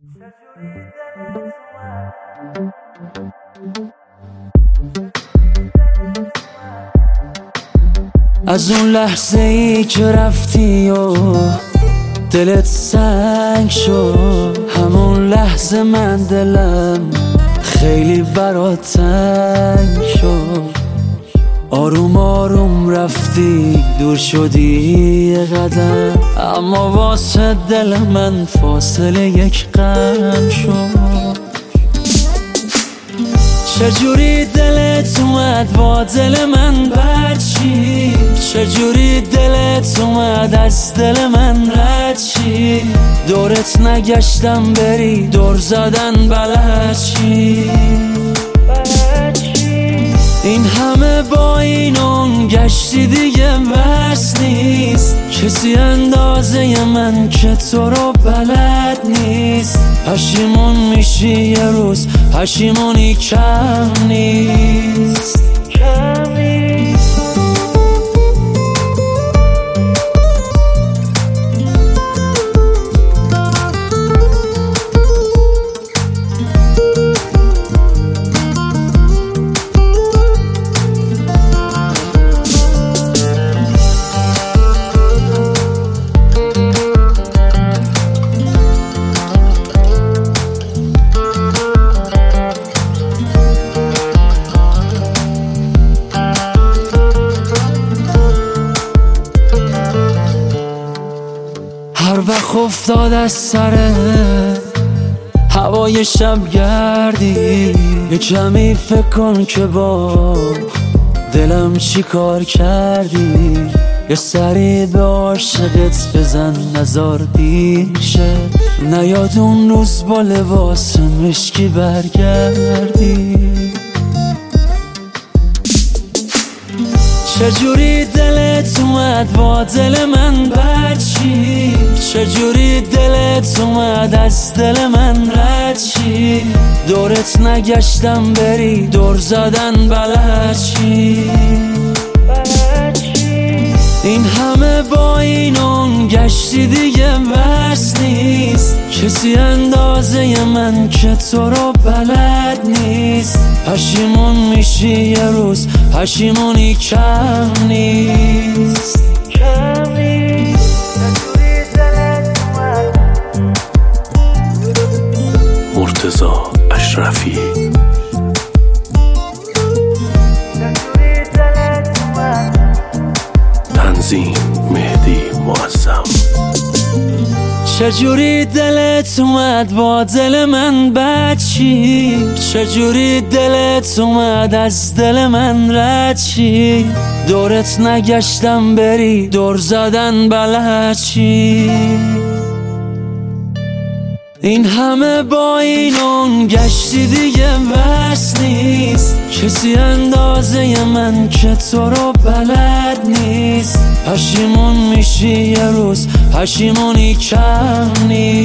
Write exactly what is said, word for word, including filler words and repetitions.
از اون لحظه ای که رفتی و دلت سنگ شد، همون لحظه من دلم خیلی برات تنگ شد. آروم آروم رفتی دور شدی یه قدم، اما واسه دل من فاصله یک قدم شد. چجوری دلت اومد با دل من برچی، چجوری دلت اومد از دل من رد چی، دورت نگشتم بری دور زدن بلد چی. این همه با این اون گشتی دیگه بس نیست، کسی اندازه من که تو رو بلد نیست. پشیمون میشی یه روز، پشیمونی کم نیست، کم نیست. هر وقت افتاد از سر هوای شب گردی، یه کمی فکر کن که با دلم چی کار کردی. یه سری به عاشقت بزن نزار دیر شد، نیاد اون روز با لباس مشکی برگردی. چجوری دلت اومد با دل من برچی، چجوری دلت اومد از دل من رد چی، دورت نگشتم بری دور زدن بلد چی. این همه با این اون گشتی دیگه بس نیست، کسی اندازه من که تو رو بلد نیست. پشیمون میشی یه روز، پشیمونی کم نیست، کم نیست. مرتضی اشرفی. تنظیم مهدی معظم. چجوری دلت اومد با دل من بچی، چجوری دلت اومد از دل من رد چی، دورت نگشتم بری دور زدن بلد چی. این همه با این اون گشتی دیگه بس نیست، کسی اندازه من که تو رو بلد نیست. پشیمون میشی یه روز، پشیمونی کم نیست.